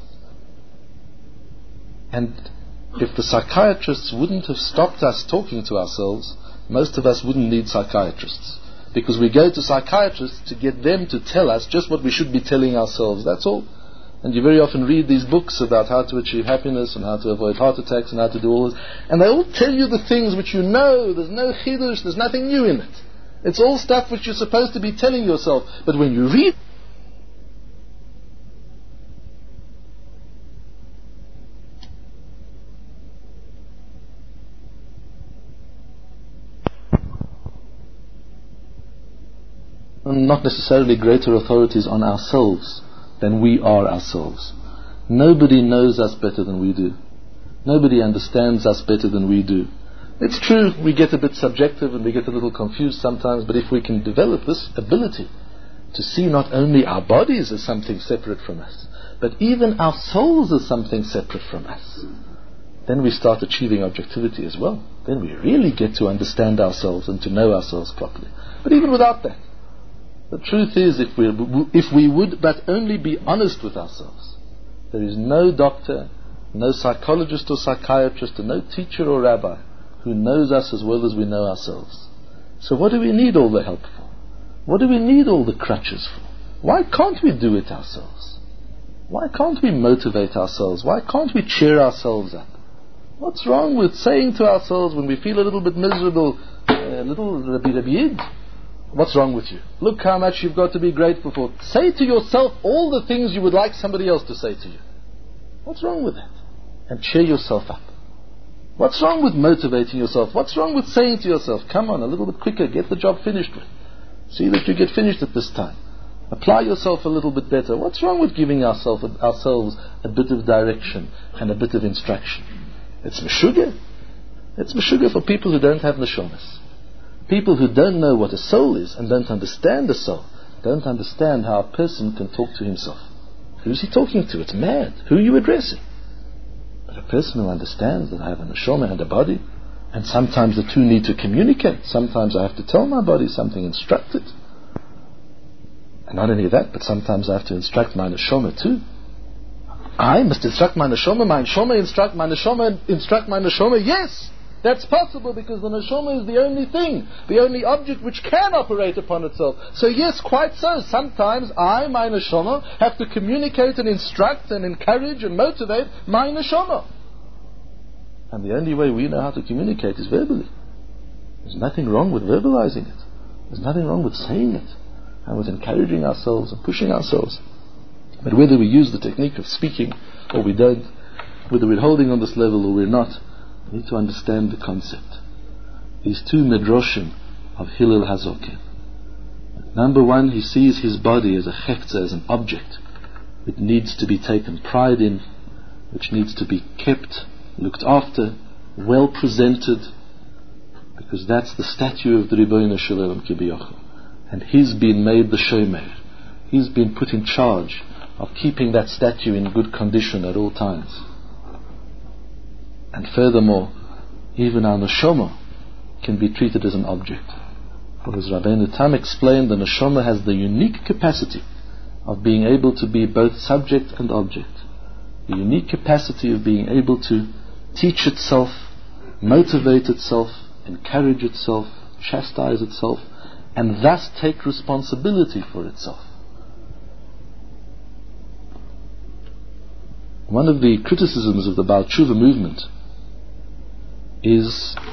And if the psychiatrists wouldn't have stopped us talking to ourselves, most of us wouldn't need psychiatrists. Because we go to psychiatrists to get them to tell us just what we should be telling ourselves, that's all. And you very often read these books about how to achieve happiness and how to avoid heart attacks and how to do all this. And they all tell you the things which you know, there's no chidush, there's nothing new in it. It's all stuff which you're supposed to be telling yourself. But when you read not necessarily greater authorities on ourselves than we are ourselves. Nobody knows us better than we do. Nobody understands us better than we do. It's true, we get a bit subjective and we get a little confused sometimes, but if we can develop this ability to see not only our bodies as something separate from us, but even our souls as something separate from us, then we start achieving objectivity as well. Then we really get to understand ourselves and to know ourselves properly. But even without that, the truth is, if we, if we would but only be honest with ourselves, there is no doctor, no psychologist or psychiatrist, and no teacher or rabbi who knows us as well as we know ourselves. So what do we need all the help for? What do we need all the crutches for? Why can't we do it ourselves? Why can't we motivate ourselves? Why can't we cheer ourselves up? What's wrong with saying to ourselves when we feel a little bit miserable, a little Rabbi Rabbi Yid, what's wrong with you? Look how much you've got to be grateful for. Say to yourself all the things you would like somebody else to say to you. What's wrong with that? And cheer yourself up. What's wrong with motivating yourself? What's wrong with saying to yourself, come on, a little bit quicker, get the job finished with. See that you get finished at this time. Apply yourself a little bit better. What's wrong with giving ourselves, ourselves a bit of direction and a bit of instruction? It's meshuggah. It's meshuggah for people who don't have neshamas. People who don't know what a soul is and don't understand the soul don't understand how a person can talk to himself. Who's he talking to? It's mad. Who are you addressing? But a person who understands that I have a neshama and a body, and sometimes the two need to communicate. Sometimes I have to tell my body something, instruct it. And not only that, but sometimes I have to instruct my neshama too. I must instruct my neshama, my neshama instruct my neshama, instruct my neshama. Yes, that's possible because the neshama is the only thing, the only object which can operate upon itself. So yes, quite so. Sometimes I, my neshama, have to communicate and instruct and encourage and motivate my neshama. And the only way we know how to communicate is verbally. There's nothing wrong with verbalizing it. There's nothing wrong with saying it and with encouraging ourselves and pushing ourselves. But whether we use the technique of speaking or we don't, whether we're holding on this level or we're not, we need to understand the concept. These two medroshim of Hillel HaZoken. Number one, he sees his body as a chefza, as an object which needs to be taken pride in, which needs to be kept, looked after, well presented, because that's the statue of the Ribono Shel Olam Kibiyachol. And he's been made the shomer. He's been put in charge of keeping that statue in good condition at all times. And furthermore, even our neshama can be treated as an object. For as Rabbeinu Tam explained, the neshama has the unique capacity of being able to be both subject and object. The unique capacity of being able to teach itself, motivate itself, encourage itself, chastise itself, and thus take responsibility for itself. One of the criticisms of the Baal Tshuva movement is,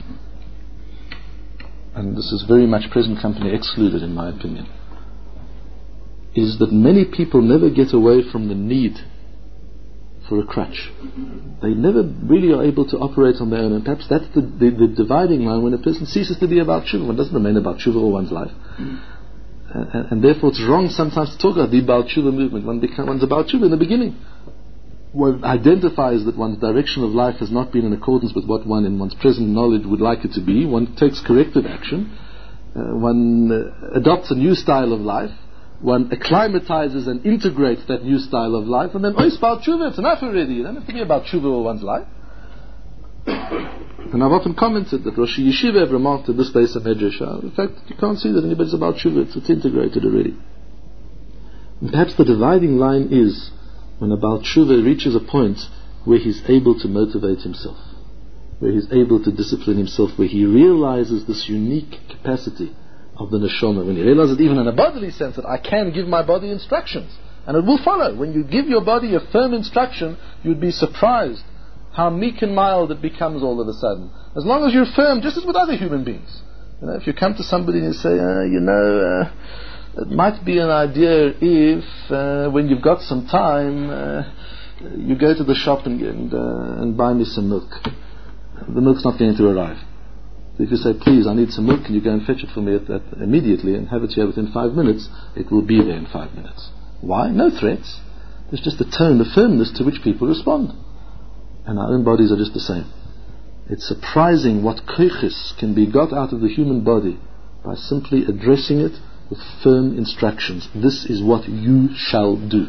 and this is very much present company excluded in my opinion, is that many people never get away from the need for a crutch. They never really are able to operate on their own, and perhaps that's the, the, the dividing line when a person ceases to be about Tshuva. One doesn't remain about Tshuva all one's life. Mm. Uh, and, and therefore it's wrong sometimes to talk about the Baal Tshuva movement. One becomes, one's about Tshuva in the beginning. One identifies that one's direction of life has not been in accordance with what one in one's present knowledge would like it to be. One takes corrective action. Uh, one uh, adopts a new style of life. One acclimatizes and integrates that new style of life, and then, oh, it's about tshuva, it's enough already. You don't have to be about tshuva all one's life. And I've often commented that Rosh Yeshiva have remarked at this place of Medrash, in fact, you can't see that anybody's about tshuva, it's, it's integrated already. And perhaps the dividing line is when a Baal Tshuva reaches a point where he's able to motivate himself, where he's able to discipline himself, where he realizes this unique capacity of the neshama, when he realizes even in a bodily sense that I can give my body instructions, and it will follow. When you give your body a firm instruction, you'd be surprised how meek and mild it becomes all of a sudden. As long as you're firm, just as with other human beings. You know, if you come to somebody and you say, uh, you know, uh, it might be an idea if, uh, when you've got some time, uh, you go to the shop and and, uh, and buy me some milk. The milk's not going to arrive. If you say, please, I need some milk, can you go and fetch it for me at, at, immediately and have it here within five minutes, it will be there in five minutes. Why? No threats. There's just a tone, the firmness to which people respond. And our own bodies are just the same. It's surprising what koiches can be got out of the human body by simply addressing it with firm instructions. This is what you shall do.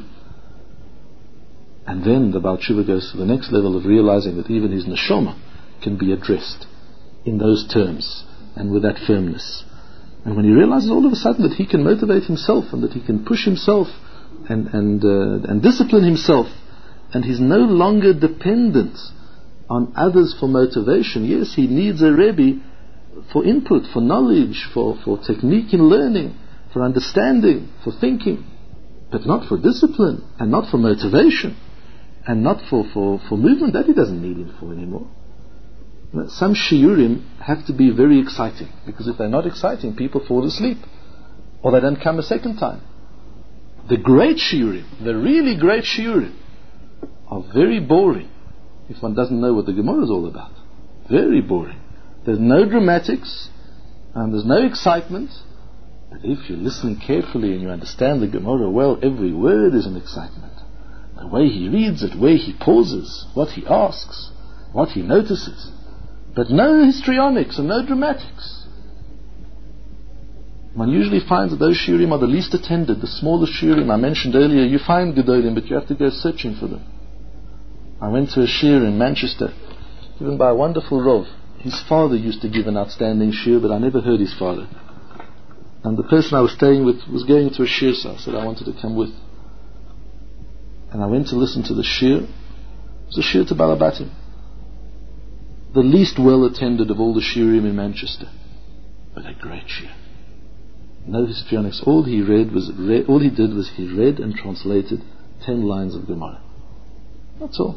And then the Baal Tshuva goes to the next level of realizing that even his neshama can be addressed in those terms and with that firmness. And when he realizes all of a sudden that he can motivate himself and that he can push himself and and uh, and discipline himself, and he's no longer dependent on others for motivation. Yes, he needs a Rebbe for input, for knowledge, for, for technique in learning, for understanding, for thinking, but not for discipline and not for motivation and not for, for, for movement. That he doesn't need him for anymore. Some shiurim have to be very exciting, because if they're not exciting, people fall asleep or they don't come a second time. The great shiurim, the really great shiurim, are very boring if one doesn't know what the Gemara is all about. Very boring. There's no dramatics and there's no excitement, but if you're listening carefully and you understand the Gemara well, every word is an excitement. The way he reads it, where he pauses, what he asks, what he notices. But no histrionics and no dramatics. One usually finds that those shiurim are the least attended, the smallest shiurim. I mentioned earlier, you find gedolim, but you have to go searching for them. I went to a shiur in Manchester, given by a wonderful Rov. His father used to give an outstanding shiur, but I never heard his father. And the person I was staying with was going to a shiur, so I said I wanted to come with. And I went to listen to the shiur. It was a shiur to Balabatim, the least well attended of all the shiurim in Manchester, but a great shiur. No histrionics. All he read was read, all he did was he read and translated ten lines of Gemara. That's all.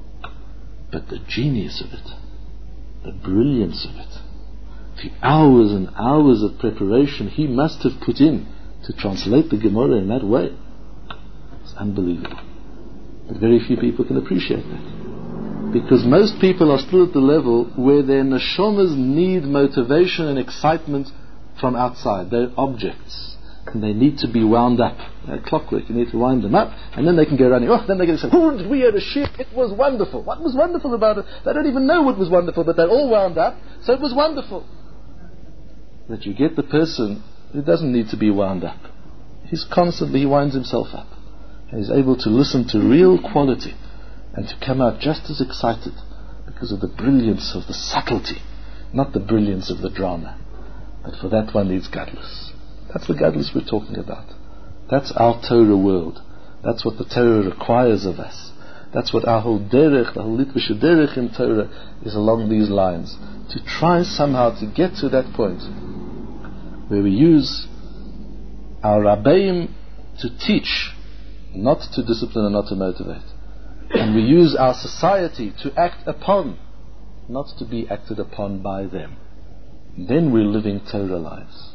But the genius of it, the brilliance of it, the hours and hours of preparation he must have put in to translate the Gemara in that way, it's unbelievable. But very few people can appreciate that, because most people are still at the level where their neshamas need motivation and excitement from outside. They're objects, and they need to be wound up. They're clockwork. You need to wind them up, and then they can go running. Oh, then they're going to say, "Oh, did we had a ship? It was wonderful." What was wonderful about it? They don't even know what was wonderful, but they're all wound up, so it was wonderful. That you get the person who doesn't need to be wound up. He's constantly, he winds himself up. And he's able to listen to real quality and to come out just as excited because of the brilliance of the subtlety, not the brilliance of the drama. But for that one needs gadlus. That's the gadlus we're talking about. That's our Torah world. That's what the Torah requires of us. That's what our whole derech, the whole litvish derech in Torah is along these lines. To try somehow to get to that point where we use our rabbeim to teach, not to discipline and not to motivate. And we use our society to act upon, not to be acted upon by them. Then we're living Torah lives.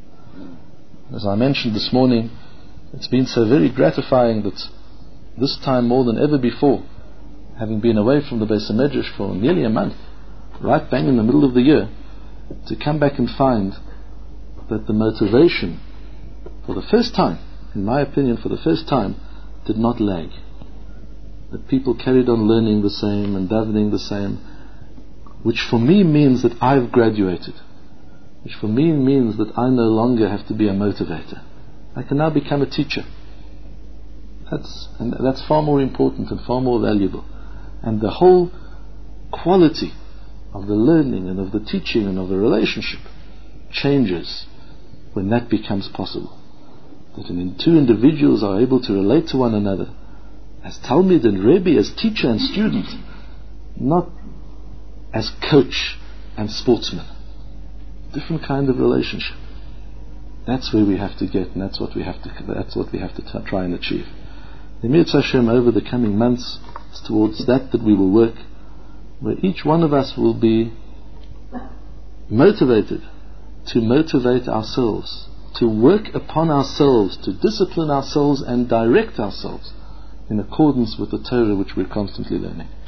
As I mentioned this morning, it's been so very gratifying that this time more than ever before, having been away from the Beis HaMedrash for nearly a month, right bang in the middle of the year, to come back and find that the motivation, for the first time, in my opinion, for the first time, did not lag. That people carried on learning the same and davening the same, which for me means that I've graduated, which for me means that I no longer have to be a motivator. I can now become a teacher. That's, and that's far more important and far more valuable. And the whole quality of the learning and of the teaching and of the relationship changes when that becomes possible. That when two individuals are able to relate to one another as Talmid and Rebbe, as teacher and student, not as coach and sportsman. Different kind of relationship. That's where we have to get, and that's what we have to. That's what we have to t- try and achieve. The Mitzvah Hashem over the coming months is towards that that we will work, where each one of us will be motivated to motivate ourselves, to work upon ourselves, to discipline ourselves and direct ourselves in accordance with the Torah which we're constantly learning.